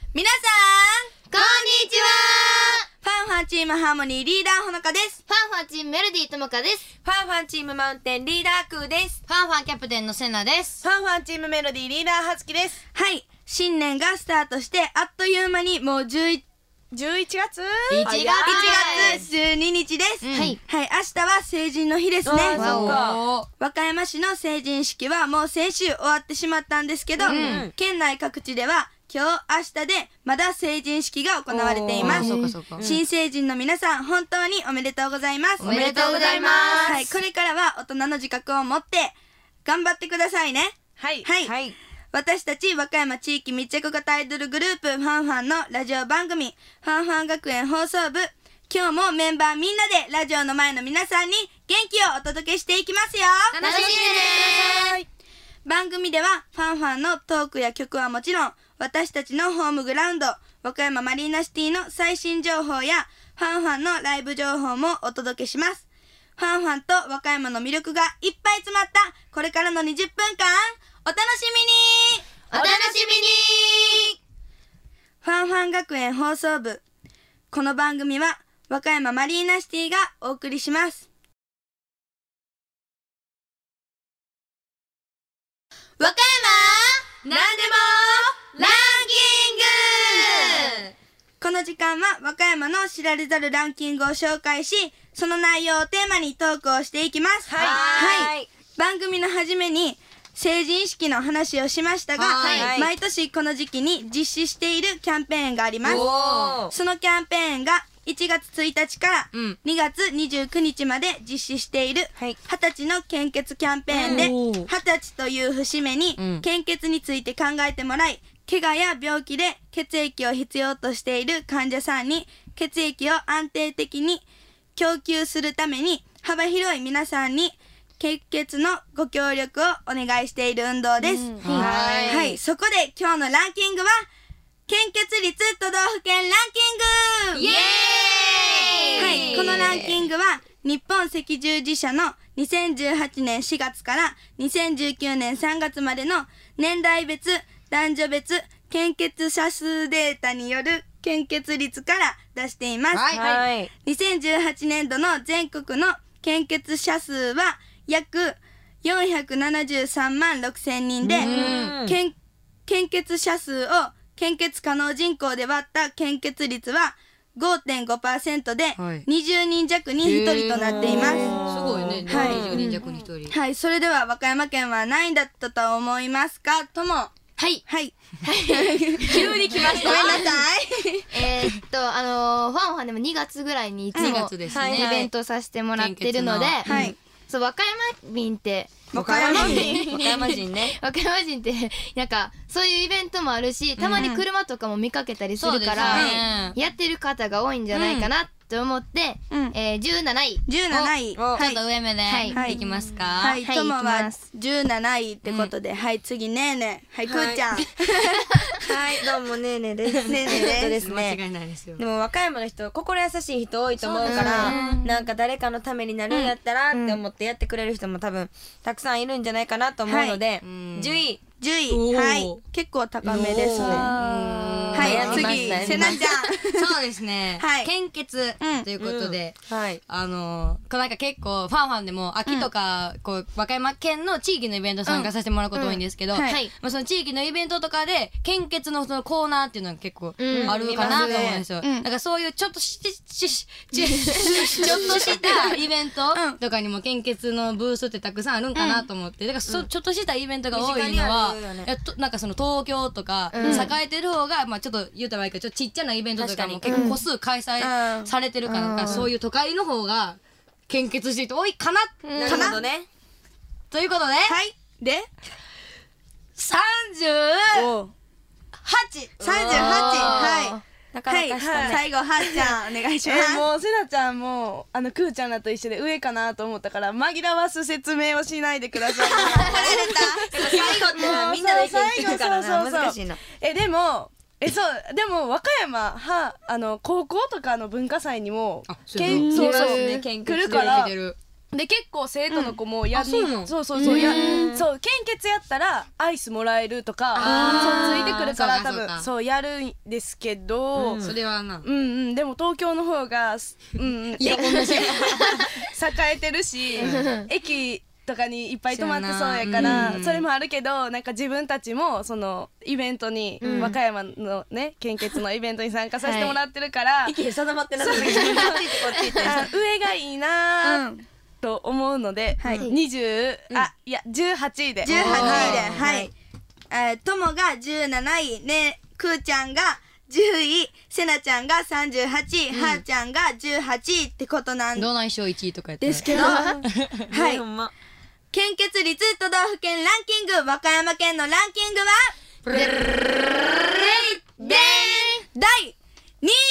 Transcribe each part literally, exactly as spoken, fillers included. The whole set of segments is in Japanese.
皆さんこんにちは。ファンファンチームハーモニーリーダーほのかです。 ファンファンチームメロディーともかです。 ファンファンチームマウンテンリーダークーです。 ファンファンキャプテンのセナです。 ファンファンチームメロディーリーダーはつきです。 はい、新年がスタートしてあっという間にもうじゅういちじゅういちがついちがついちがつじゅうににちです、うん、はい、はい、明日は成人の日ですね。 そうか。 和歌山市の成人式はもう先週終わってしまったんですけど、うん、県内各地では今日明日でまだ成人式が行われています。 そうかそうか。 新成人の皆さん本当におめでとうございます。 おめでとうございます。 はい、これからは大人の自覚を持って頑張ってくださいね。 はいはい、はい、私たち和歌山地域密着型アイドルグループファンファンのラジオ番組ファンファン学園放送部、今日もメンバーみんなでラジオの前の皆さんに元気をお届けしていきますよ。 楽しんでね。 番組ではファンファンのトークや曲はもちろん、私たちのホームグラウンド和歌山マリーナシティの最新情報やファンファンのライブ情報もお届けします。ファンファンと和歌山の魅力がいっぱい詰まったこれからのにじゅっぷんかんお楽しみにお楽しみに。 ファンファン学園放送部、この番組は和歌山マリーナシティがお送りします。 和歌山なんでもランキング。 この時間は和歌山の知られざるランキングを紹介し、その内容をテーマにトークをしていきます。 はい、 はい、番組の初めに成人式の話をしましたが、 はい、 毎年この時期に実施しているキャンペーンがあります。そのキャンペーンがいちがつついたちからにがつにじゅうくにちまで実施しているはたちの献血キャンペーンで、はたちという節目に献血について考えてもらい、怪我や病気で血液を必要としている患者さんに血液を安定的に供給するために幅広い皆さんに献血のご協力をお願いしている運動です。うん、はい、はい、そこで今日のランキングは献血率都道府県ランキング。 イエーイ。 はい、このランキングは日本赤十字社のにせんじゅうはちねんしがつからにせんじゅうきゅうねんさんがつまでの年代別男女別献血者数データによる献血率から出しています。 はい、はい、 にせんじゅうはちねんどの全国の献血者数は約よんひゃくななじゅうさんまんろくせんにんで、献献血者数を献血可能人口で割った献血率は ごてんごパーセント でにじゅうにんじゃくにひとりとなっています。 すごいね、 はい、 にじゅうにんじゃくにひとり。 はい、それでは和歌山県は何位だったと思いますか？とも。 はいはい急に来ました。 ごめんなさいえーっとあのー、ファンファンでもにがつぐらいにいつも、 にがつですね、 イベントさせてもらってるので、 はい、 そう和歌山民って和歌山人和歌山人ね和歌山人ってなんかそういうイベントもあるし、たまに車とかも見かけたりするから、うん、やってる方が多いんじゃないかなと思って、うん、えー、じゅうなないじゅうなない、 ちょっと上目で、はいはい、いきますか。 はい、ともはじゅうなないってことで、うん、はい、次ねーねー、はい、くーちゃん、はい、 どうもねーねーです。 ねーねーですね。 間違いないですよ。 でも和歌山の人心優しい人多いと思うから、なんか誰かのためになるんやったらって思ってやってくれる人も多分たくさんいるんじゃないかなと思うので、じゅういじゅうい、はい、結構高めですね。はい、次せなちゃん。 そうですね、はい、献血ということで、 うんうん、はい、 あのー、なんか結構ファンファンでも秋とか、うん、こう和歌山県の地域のイベント参加させてもらうこと多いんですけど、うんうん、はい、まあ、その地域のイベントとかで献血のそのコーナーっていうのが結構あるかなと思うんですよ、うん、だからそういうちょっとしししちょっとしたイベントとかにも献血のブースってたくさんあるんかなと思って、だからそ、うん、ちょっとしたイベントが多いのは、やっとなんかその東京とか栄えてる方が、まあちょっと言うたらいいけどちょっとちっちゃなイベントとかも結構個数開催されてるから、うん、そういう都会の方が献血してる人多いかな、 うん、かな、なるほどね。 ということで、はい、でさんじゅうはち、さんじゅうはち、はい、なかなかしたね。最後はっちゃんお願いします。 えー、もうせなちゃんもあのくーちゃんらと一緒で上かなと思ったから紛らわす説明をしないでください。 怒られた。最後ってのはみんなで意見聞くからな、難しいな。 えでもえそうでも和歌山はあの高校とかの文化祭にもけんそうそうね、 来るからで結構生徒の子もやり、 うん、 そうそうそうやそう献血やったらアイスもらえるとかそうついてくるから多分そうやるんですけど、 うん、それはなうんうんでも東京の方がうんうんいや同じ栄えてるし、うん、駅とかにいっぱい泊まってそうやから、うん、それもあるけどなんか自分たちもそのイベントに、うん、和歌山のね献血のイベントに参加させてもらってるから、 はい、息定まってなくて上がいいなー、うんと思うので、はい、にじゅう、うん、あいやじゅうはちいでじゅうはちいではい、えー、ともがじゅうなない、ねくーちゃんがじゅうい、せなちゃんがさんじゅうはちい、うん、はーちゃんがじゅうはちいってことなんどないしょういちいとかやったらですけどはい献血率都道府県ランキング和歌山県のランキングはプレレレレだいにいです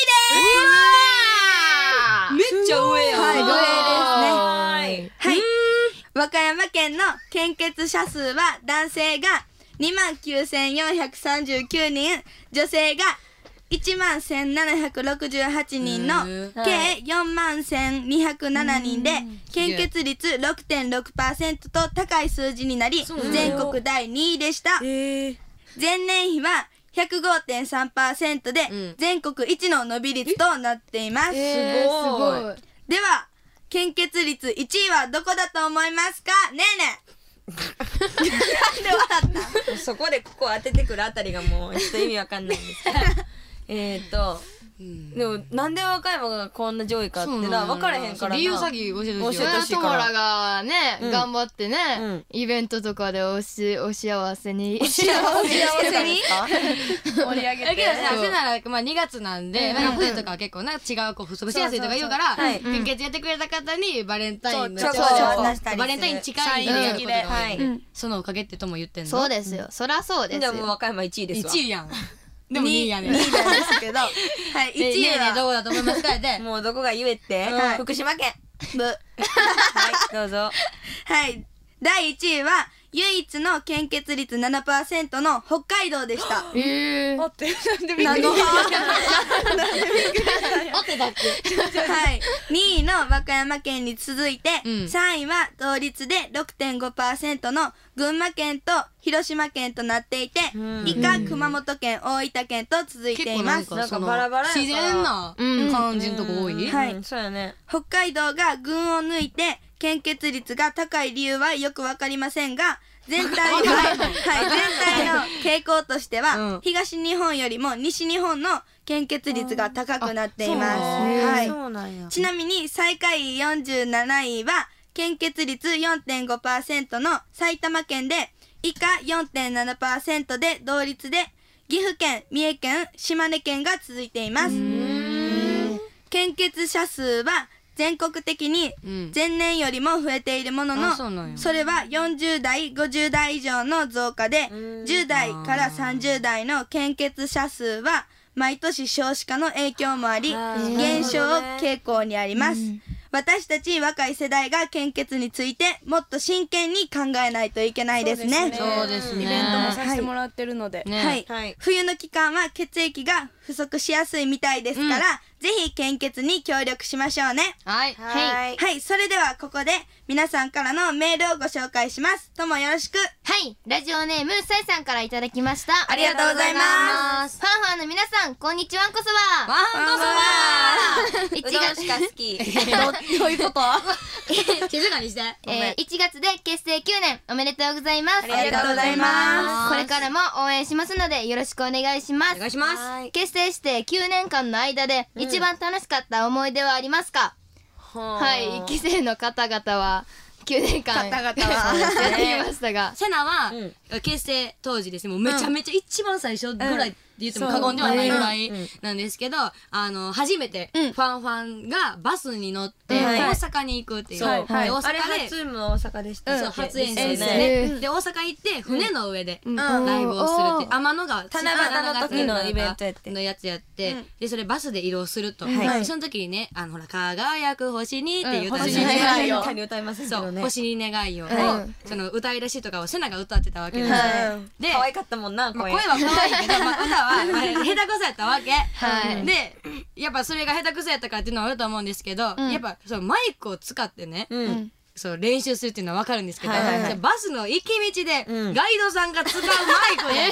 めっちゃ上やはい上ですねはい和歌山県の献血者数は男性が にまんきゅうせんよんひゃくさんじゅうきゅうにん女性が いちまんせんななひゃくろくじゅうはちにんの計 よんまんせんにひゃくななにんで献血率 ろくてんろくパーセント と高い数字になり全国だいにいでした。前年比は ひゃくごてんさんパーセント で全国一の伸び率となっています。すごい。では献血率いちいはどこだと思いますか？ねえねえなんで笑ったそこでここ当ててくるあたりがもうちょっと意味わかんないんですけどえっとうん、でもなんで和歌山がこんな上位かってのは分からへんからな理由詐欺教えてほしいから友らがね、うん、頑張ってね、うん、イベントとかでおしお幸せにお幸せに盛り上げてだけどさせなら、まあ、にがつなんで、うん、なんか冬とかは結構な違うこう不足しやすいとか言うから献血やってくれた方にバレンタインのバレンタイン近いでやることが多い、うん、そのおかげってとも言ってんのそうですよ、うん、そりゃそうですよじゃあもう和歌山いちいですわいちいやんでもにいやねんにいなんですけどはいいちいはどこだと思いますかってもうどこが言えって、はい、福島県ぶはいどうぞはいだいいちいは唯一の献血率 ななパーセント の北海道でしたえー、あってなんでびっくりなんでびっくりあってだっけはいにいの和歌山県に続いて、うん、さんいは同率で ろくてんごパーセント の群馬県と広島県となっていて、うん、以下熊本県大分県と続いています。 なんかバラバラやから自然な感じのとこ多い、 うん、はい、 うん、そうやね。 北海道が群を抜いて献血率が高い理由はよくわかりませんが全体の、はい、全体の傾向としては、うん、東日本よりも西日本の献血率が高くなっています。はい、ちなみに最下位よんじゅうなないは献血率 よんてんごパーセント の埼玉県で以下 よんてんななパーセント で同率で岐阜県、三重県、島根県が続いています。献血者数は全国的に前年よりも増えているものの、うん、それはよんじゅうだい、ごじゅうだい以上の増加でじゅうだいからさんじゅうだいの献血者数は毎年少子化の影響もあり減少傾向にあります。私たち若い世代が献血についてもっと真剣に考えないといけないですね。 そうですね。 イベントもさせてもらってるので、 はい、はい、冬の期間は血液が不足しやすいみたいですから、うん、ぜひ献血に協力しましょうね。 はいはい、はい、それではここで皆さんからのメールをご紹介します。ともよろしく。 はい、ラジオネームさいさんからいただきました。 ありがとうございます。 ファンファンの皆さんこんにちはんこそば。 わんこそば。 いちがつしか好き。 どういうこと？ 静かにして。 えー、いちがつで結成きゅうねんおめでとうございます。 ありがとうございます。 これからも応援しますのでよろしくお願いします。 お願いします。 結成してきゅうねんかんの間で一番楽しかった思い出はありますか？うん、はい、いっきせいの方々はきゅうねんかん方々はやってきましたが、 セナは、うん、結成当時ですね、もうめちゃめちゃ一番最初ぐらいって言っても過言ではないぐらいなんですけど、あの初めてファンファンがバスに乗って大阪に行くっていう、 はいはい、 大阪であれ初も大阪でした、 そう、初演奏ですね。で大阪行って船の上でライブをするって、天の川七夕の時のイベントやってのやつやって、でそれバスで移動すると、その時にね、あのほら輝く星にっていう星に願いを歌いますけどね、 星に願いをその歌い出しとかをセナが歌ってたわけです。 で可愛かったもんな、 声は可愛いけど歌は下手くそやったわけで、やっぱそれが下手くそやったからっていうのはあると思うんですけど、やっぱそのマイクを使ってねそう練習するっていうのは分かるんですけど、バスの行き道でガイドさんが使うマイクで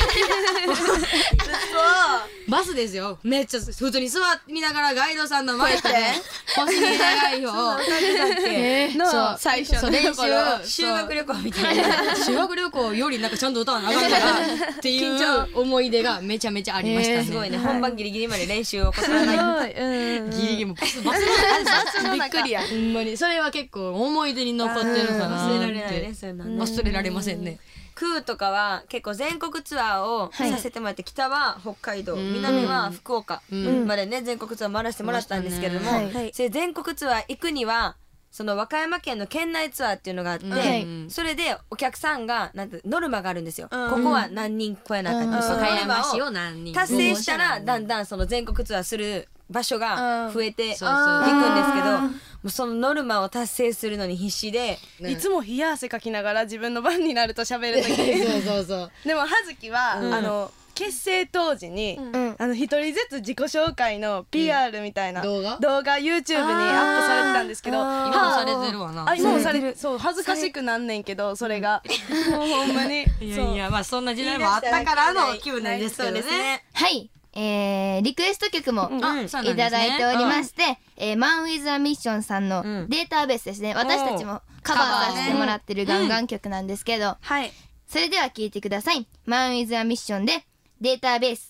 バスですよ、めっちゃ普通に座りながらガイドさんのマイクで星に長い表の最初の練習修学旅行みたいな修学旅行よりなんかちゃんと歌わなあかんからっていう思い出がめちゃめちゃありましたね。 すごいね、本番ギリギリまで練習を怠らないギリギリもバスバスのびっくりやほんまにそれは結構思い出に残ってるかな。 忘れられないね、そういうのね。 忘れられませんね。 クーとかは結構全国ツアーをさせてもらって、北は北海道、南は福岡までね全国ツアー回らせてもらったんですけれども、それ全国ツアー行くにはその和歌山県の県内ツアーっていうのがあって、それでお客さんがなんてノルマがあるんですよ。ここは何人超えなかったり、そのノルマを達成したらだんだんその全国ツアーする場所が増えていくんですけど、もうそのノルマを達成するのに必死で、 いつも冷や汗かきながら自分の番になると喋る時そうそうそうでも葉月は、うん、あの結成当時に、うん、あの一人ずつ自己紹介の ピーアール みたいな、うん、動画動画 YouTube にアップされてたんですけど、 今もされてるわな。 あ、今もされてる。そう、恥ずかしくなんねんけどそれがもうほんまにいやいや、まあそんな時代もあったからの気分なんですけどね。 はい、えー、リクエスト曲もいただいておりまして、うんね、うん、えー、マン・ウィズ・ア・ミッションさんのデータベースですね、うん、私たちもカバーさせてもらってるガンガン曲なんですけど、うん、はい、それでは聴いてください。マン・ウィズ・ア・ミッションでデータベース。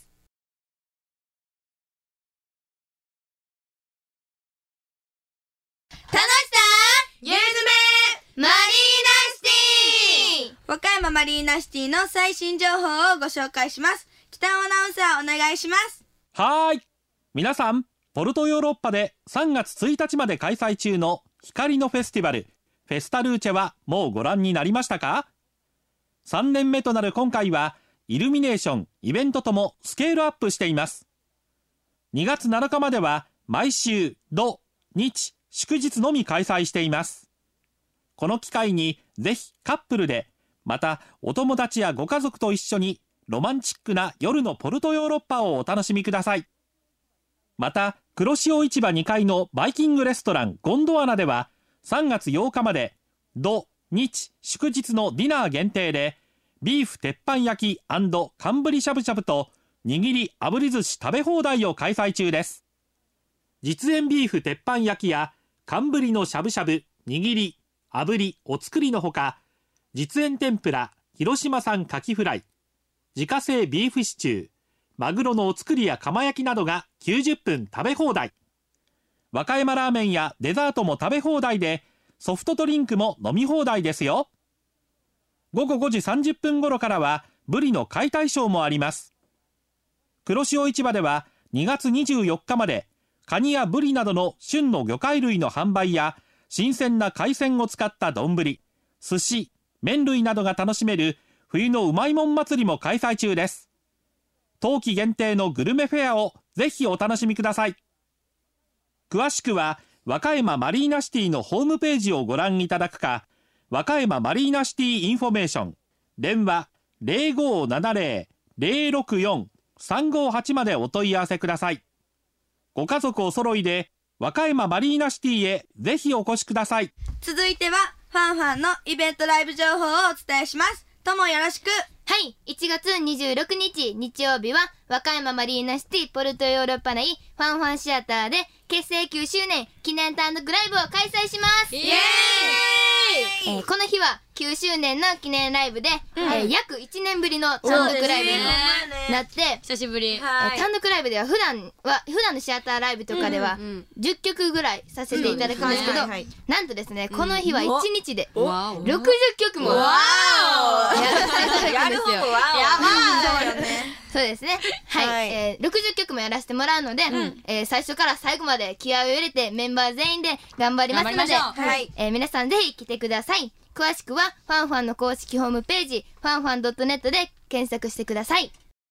楽しさゆずめマリーナシティ、和歌山マリーナシティの最新情報をご紹介します。北尾アナウンサーお願いします。 はーい、皆さん、ポルトヨーロッパでさんがつついたちまで開催中の光のフェスティバルフェスタルーチェはもうご覧になりましたか？さんねんめとなる今回はイルミネーション、イベントともスケールアップしています。にがつなのかまでは毎週土日祝日のみ開催しています。この機会にぜひカップルで、またお友達やご家族と一緒にロマンチックな夜のポルトヨーロッパをお楽しみください。また黒潮市場にかいのバイキングレストランゴンドワナではさんがつようかまで土日祝日のディナー限定でビーフ鉄板焼き&寒ぶりしゃぶしゃぶと握り炙り寿司食べ放題を開催中です。実演ビーフ鉄板焼きや寒ぶりのしゃぶしゃぶ、握り、炙り、お作りのほか、実演天ぷら、広島産カキフライ、自家製ビーフシチュー、マグロのお作りや釜焼きなどがきゅうじゅっぷん食べ放題。和歌山ラーメンやデザートも食べ放題で、ソフトドリンクも飲み放題ですよ。ごごごじさんじゅっぷん頃からはブリの解体ショーもあります。黒潮市場ではにがつにじゅうよっかまでカニやブリなどの旬の魚介類の販売や新鮮な海鮮を使った丼、寿司、麺類などが楽しめる冬のうまいもん祭りも開催中です。冬季限定のグルメフェアをぜひお楽しみください。詳しくは和歌山マリーナシティのホームページをご覧いただくか、和歌山マリーナシティインフォメーション電話 ゼロごーななゼロ ゼロろくよん さんごーはち までお問い合わせください。ご家族お揃いで和歌山マリーナシティへぜひお越しください。 続いてはファンファンのイベントライブ情報をお伝えします。ともよろしく。 はい、いちがつにじゅうろくにち日曜日は和歌山マリーナシティポルトヨーロッパ内ファンファンシアターで結成きゅうしゅうねん記念単独ライブを開催します。イエーイ、えー、この日はきゅうしゅうねんの記念ライブで、うん、えー、約いちねんぶりの単独ライブになって、 久しぶり、 えー、単独ライブでは普段は普段のシアターライブとかではじゅっきょくぐらいさせていただくんですけど、なんとですね、この日はいちにちでろくじゅっきょくもやらせていただくんですよ。やばい、そうよね。そうですね。はい、はい、えー、ろくじゅっきょくもやらせてもらうので、うん、えー、最初から最後まで気合を入れてメンバー全員で頑張りますので、はい、えー、皆さんぜひ来てください。詳しくはファンファンの公式ホームページファンファン ドットネット で検索してください。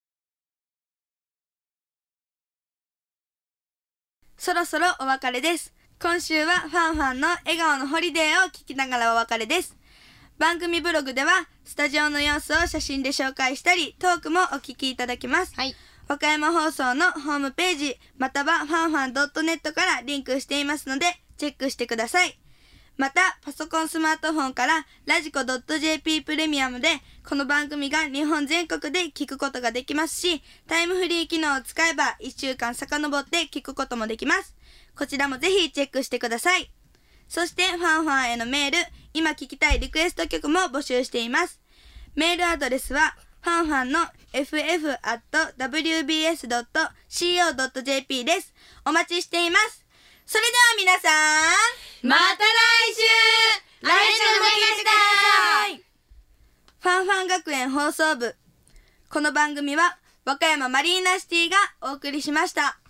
そろそろお別れです。今週はファンファンの笑顔のホリデーを聞きながらお別れです。番組ブログではスタジオの様子を写真で紹介したりトークもお聞きいただけます。はい、和歌山放送のホームページまたはファンファン ドットネット からリンクしていますのでチェックしてください。 また、パソコンスマートフォンからラジコ .jp プレミアムでこの番組が日本全国で聞くことができますし、タイムフリー機能を使えばいっしゅうかん遡って聞くこともできます。こちらもぜひチェックしてください。そしてファンファンへのメール、今聞きたいリクエスト曲も募集しています。メールアドレスはファンファンの エフエフ アット ダブリュービーエス ドット シーオー ドット ジェーピー です。お待ちしています。それでは皆さん、 また来週来週も聞いてください。 ファンファン学園放送部。この番組は和歌山マリーナシティがお送りしました。